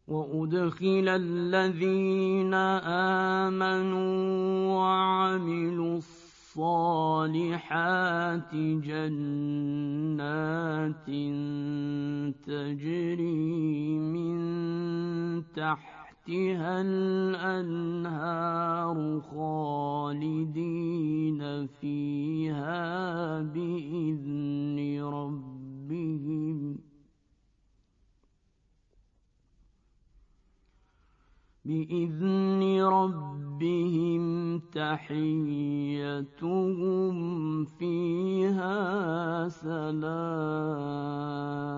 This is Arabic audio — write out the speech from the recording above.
وأدخل الذين آمنوا وعملوا الصالحات جنات تجري من تحتها الأنهار خالدين فيها بإذن ربهم تحيتهم فيها سلام.